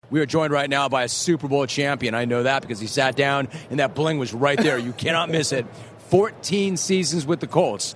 We are joined right now by a Super Bowl champion. I know that because he sat down and that bling was right there. You cannot miss it. 14 seasons with the Colts,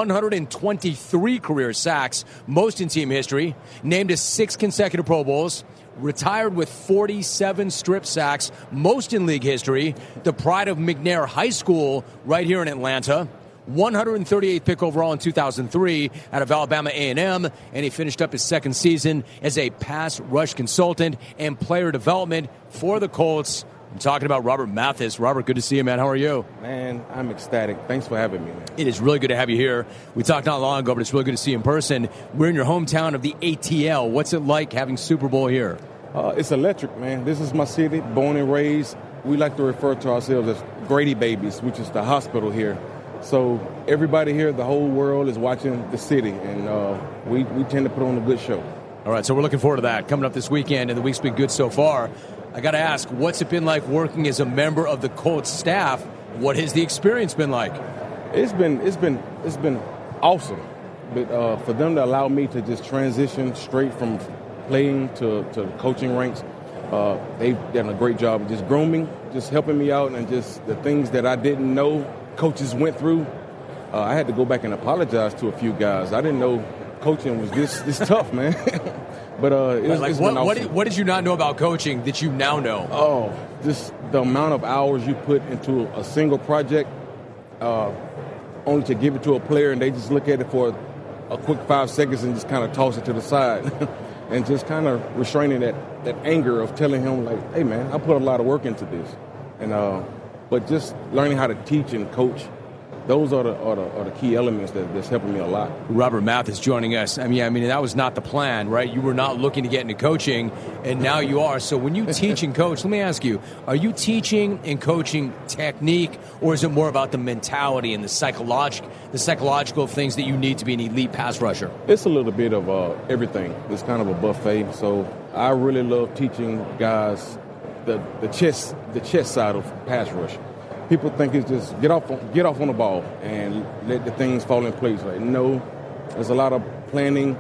123 career sacks, most in team history, named to 6 consecutive Pro Bowls, retired with 47 strip sacks, most in league history, the pride of McNair High School right here in Atlanta, 138th pick overall in 2003 out of Alabama A&M, and he finished up his second season as a pass rush consultant and player development for the Colts. I'm talking about Robert Mathis. Robert, good to see you, man. How are you? Man, I'm ecstatic. Thanks for having me, man. It is really good to have you here. We talked not long ago, but it's really good to see you in person. We're in your hometown of the ATL. What's it like having Super Bowl here? It's electric, man. This is my city, born and raised. We like to refer to ourselves as Grady Babies, which is the hospital here. So everybody here, the whole world is watching the city, and we tend to put on a good show. All right, so we're looking forward to that coming up this weekend, and the week's been good so far. I got to ask, what's it been like working as a member of the Colts staff? What has the experience been like? It's been awesome, but for them to allow me to just transition straight from playing to coaching ranks, they've done a great job of just grooming, just helping me out, and just the things that I didn't know coaches went through. I had to go back and apologize to a few guys. I didn't know coaching was this tough, man. But it's been awesome. What did you not know about coaching that you now know? Oh, just the amount of hours you put into a single project, only to give it to a player and they just look at it for a quick 5 seconds and just kind of toss it to the side. And just kind of restraining that anger of telling him, like, hey, man, I put a lot of work into this. And but just learning how to teach and coach, those are the key elements that's helping me a lot. Robert Mathis joining us. I mean, that was not the plan, right? You were not looking to get into coaching, and now you are. So when you teach and coach, let me ask you, are you teaching and coaching technique, or is it more about the mentality and the psychological things that you need to be an elite pass rusher? It's a little bit of everything. It's kind of a buffet. So I really love teaching guys the chest side of pass rush. People think it's just get off on the ball and let the things fall in place. Like, no, there's a lot of planning,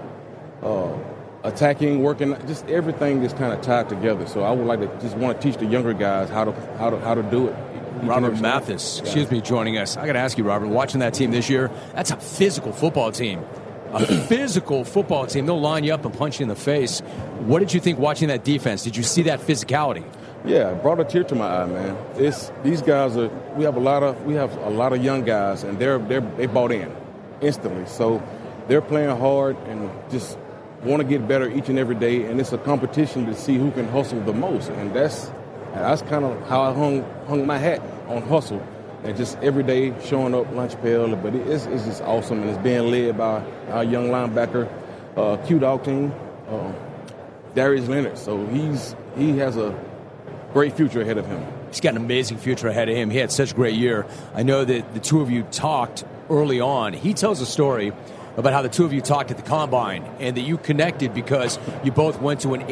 attacking, working. Just everything is kind of tied together. So I would like to just want to teach the younger guys how to do it. Robert Mathis, joining us. I got to ask you, Robert, watching that team this year, that's a physical football team. A physical football team. They'll line you up and punch you in the face. What did you think watching that defense? Did you see that physicality? Yeah, it brought a tear to my eye, man. These guys are. We have a lot of young guys, and they bought in instantly. So they're playing hard and just want to get better each and every day. And it's a competition to see who can hustle the most. And that's kind of how I hung my hat on hustle, and just every day showing up lunch pail. But it's just awesome, and it's being led by our young linebacker, Q-Dog team, Darius Leonard. So he has a great future ahead of him. He's got an amazing future ahead of him. He had such a great year. I know that the two of you talked early on. He tells a story about how the two of you talked at the Combine and that you connected because you both went to an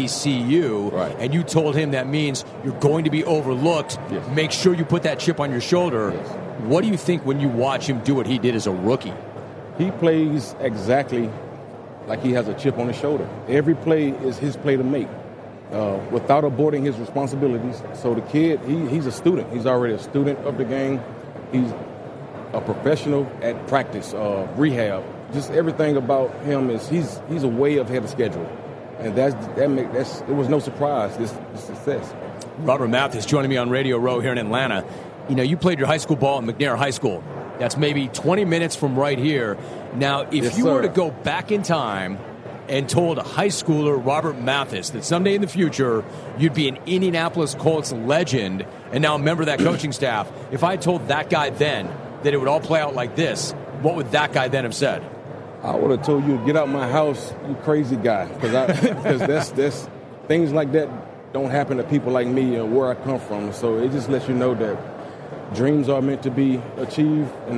HBCU, right. And you told him that means you're going to be overlooked. Yes. Make sure you put that chip on your shoulder. Yes. What do you think when you watch him do what he did as a rookie? He plays exactly like he has a chip on his shoulder. Every play is his play to make. Without aborting his responsibilities. So the kid, he's a student. He's already a student of the game. He's a professional at practice, rehab. Just everything about him is he's a way ahead of schedule, and it was no surprise this success. Robert Mathis joining me on Radio Row here in Atlanta. You know, you played your high school ball at McNair High School. That's maybe 20 minutes from right here. Now, if you were to go back in time and told a high schooler, Robert Mathis, that someday in the future you'd be an Indianapolis Colts legend and now a member of that coaching staff, if I told that guy then that it would all play out like this, what would that guy then have said? I would have told you, get out my house, you crazy guy, because that's things like that don't happen to people like me and where I come from. So it just lets you know that dreams are meant to be achieved, and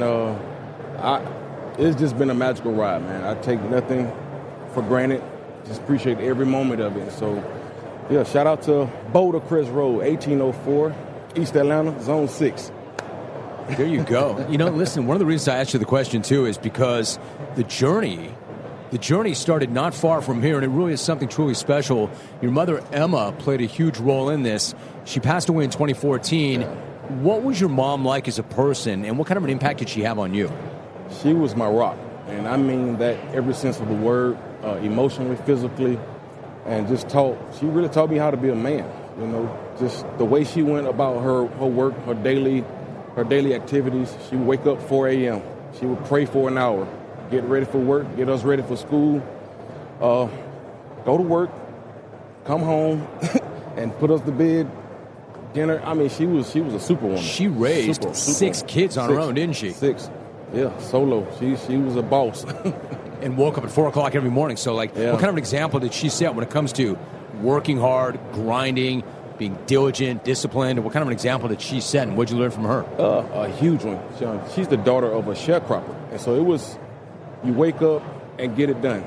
it's just been a magical ride, man. I take nothing for granted. Just appreciate every moment of it. So, yeah, shout out to Boulder Crest Road, 1804, East Atlanta, Zone 6. There you go. You know, listen, one of the reasons I asked you the question, too, is because the journey The journey started not far from here, and it really is something truly special. Your mother, Emma, played a huge role in this. She passed away in 2014. Yeah. What was your mom like as a person, and what kind of an impact did she have on you? She was my rock, and I mean that every sense of the word, emotionally, physically, and she really taught me how to be a man. You know, just the way she went about her work, her daily activities. She would wake up 4 a.m. She would pray for an hour, get ready for work, get us ready for school, go to work, come home, and put us to bed, dinner. I mean, she was a superwoman. She raised six kids on her own, didn't she? Six. Yeah, solo. She was a boss. And woke up at 4 o'clock every morning. So, what kind of an example did she set when it comes to working hard, grinding, being diligent, disciplined? And what kind of an example did she set, and what did you learn from her? A huge one. She's the daughter of a sharecropper. And so it was, you wake up and get it done.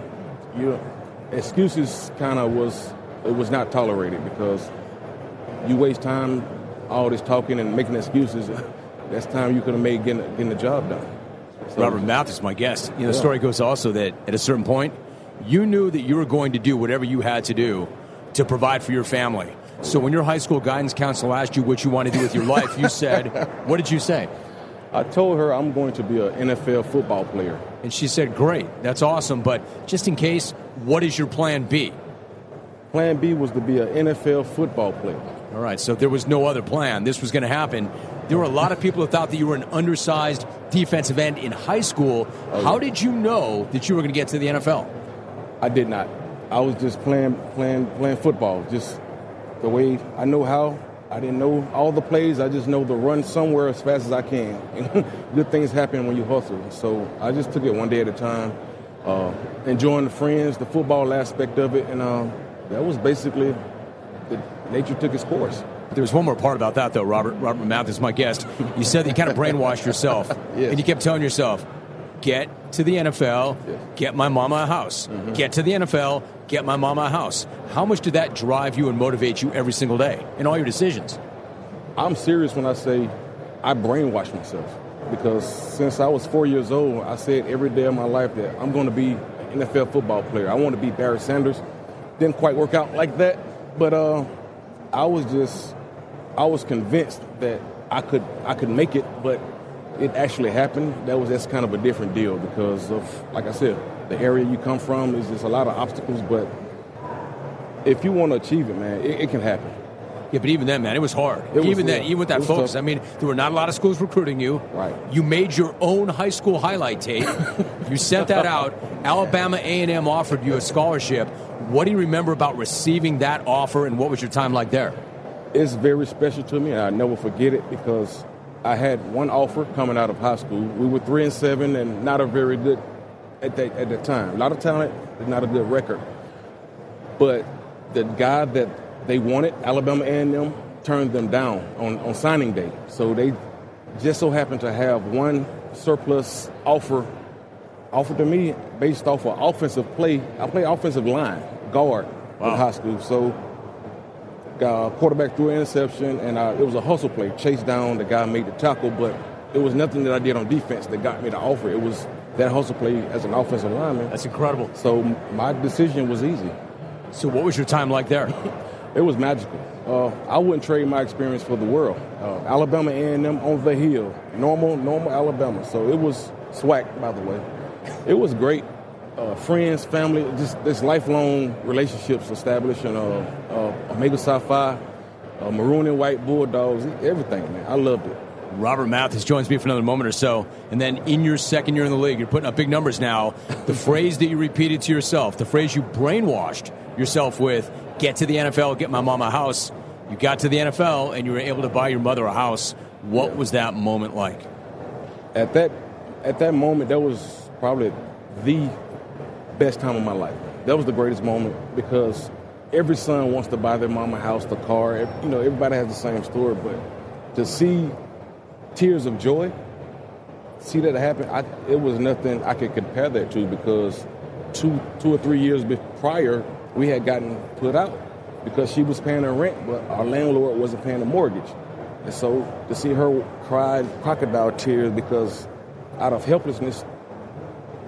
Excuses was not tolerated, because you waste time, all this talking and making excuses. That's time you could have made getting the job done. So, Robert Mathis is my guest. The story goes also that at a certain point, you knew that you were going to do whatever you had to do to provide for your family. So when your high school guidance counselor asked you what you want to do with your life, you said, what did you say? I told her I'm going to be an NFL football player. And she said, great, that's awesome, but just in case, what is your plan B? Plan B was to be an NFL football player. All right, so there was no other plan. This was going to happen. There were a lot of people who thought that you were an undersized defensive end in high school. How did you know that you were going to get to the NFL? I did not. I was just playing football, just the way I know how. I didn't know all the plays. I just know to run somewhere as fast as I can. Good things happen when you hustle. So I just took it one day at a time, enjoying the friends, the football aspect of it, and that was basically nature took its course. There's one more part about that, though, Robert. Robert Mathis, my guest. You said that you kind of brainwashed yourself, yes. And you kept telling yourself, get to the NFL, yes. Get my mama a house. Mm-hmm. Get to the NFL, get my mama a house. How much did that drive you and motivate you every single day in all your decisions? I'm serious when I say I brainwashed myself, because since I was 4 years old, I said every day of my life that I'm going to be an NFL football player. I want to be Barry Sanders. Didn't quite work out like that, but I was convinced that I could make it, but it actually happened. That's kind of a different deal, because of, like I said, the area you come from is just a lot of obstacles, but if you want to achieve it, man, it can happen. Yeah, but even then, man, it was hard. Even with that focus. Tough. I mean, there were not a lot of schools recruiting you. Right. You made your own high school highlight tape. You sent that out. Alabama A&M offered you a scholarship. What do you remember about receiving that offer, and what was your time like there? It's very special to me, and I'll never forget it, because I had one offer coming out of high school. We were 3-7 and not a very good at that time. A lot of talent, but not a good record. But the guy that they wanted, Alabama A&M, turned them down on signing day. So they just so happened to have one surplus offer offered to me based off of offensive play. I play offensive line, guard in high school. So quarterback threw an interception, and it was a hustle play. Chased down, the guy made the tackle, but it was nothing that I did on defense that got me the offer. It was that hustle play as an offensive lineman. That's incredible. So my decision was easy. So what was your time like there? It was magical. I wouldn't trade my experience for the world. Alabama A&M on the hill, normal Alabama. So it was swag, by the way. It was great. Friends, family, just this lifelong relationships established, and Omega Psi Phi, maroon and white Bulldogs, everything, man. I loved it. Robert Mathis joins me for another moment or so, and then in your second year in the league, you're putting up big numbers now. The phrase that you repeated to yourself, the phrase you brainwashed yourself with, get to the NFL, get my mom a house. You got to the NFL, and you were able to buy your mother a house. What was that moment like? At that moment, that was probably the best time of my life. That was the greatest moment, because every son wants to buy their mom a house, the car. You know, everybody has the same story, but to see tears of joy, see that happen, it was nothing I could compare that to, because two or 3 years prior, we had gotten put out because she was paying her rent, but our landlord wasn't paying the mortgage. And so to see her cry crocodile tears because out of helplessness,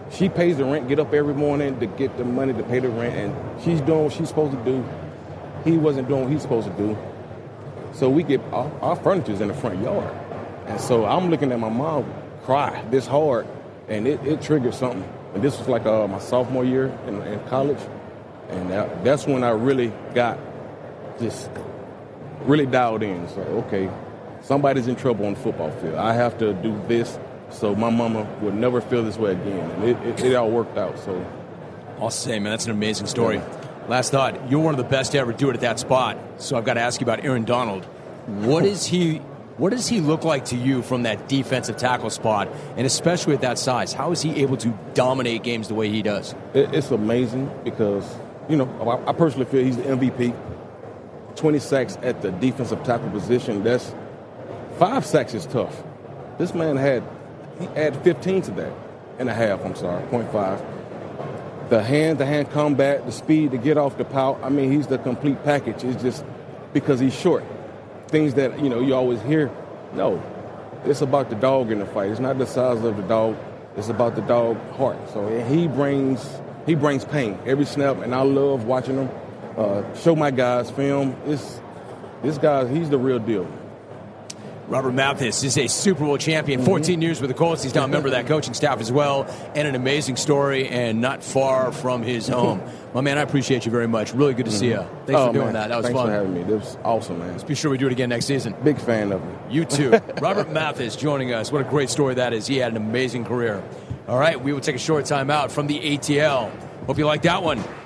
She pays the rent, get up every morning to get the money to pay the rent, and she's doing what she's supposed to do. He wasn't doing what he's supposed to do. So we get our furniture's in the front yard. And so I'm looking at my mom cry this hard, and it triggered something. And this was like my sophomore year in college. And that's when I really got just really dialed in. So, okay, somebody's in trouble on the football field. I have to do this so my mama would never feel this way again. And it all worked out. So I'll say, man, that's an amazing story. Yeah. Last thought, you're one of the best to ever do it at that spot. So I've got to ask you about Aaron Donald. What does he look like to you from that defensive tackle spot, and especially at that size? How is he able to dominate games the way he does? It's amazing because, I personally feel he's the MVP. 20 sacks at the defensive tackle position. 5 sacks is tough. This man had 15 to that and a half, 0.5. The hand combat, the speed to get off the pout. I mean, he's the complete package. It's just because he's short. Things that, you always hear. No, it's about the dog in the fight. It's not the size of the dog. It's about the dog heart. So he brings pain every snap, and I love watching him show my guys film. This guy, he's the real deal. Robert Mathis is a Super Bowl champion, 14 years with the Colts. He's now a member of that coaching staff as well, and an amazing story, and not far from his home. My man, I appreciate you very much. Really good to see you. Thanks for doing that. That was Thanks fun. Thanks for having me. That was awesome, man. Let's be sure we do it again next season. Big fan of it. You too. Robert Mathis joining us. What a great story that is. He had an amazing career. All right, we will take a short time out from the ATL. Hope you liked that one.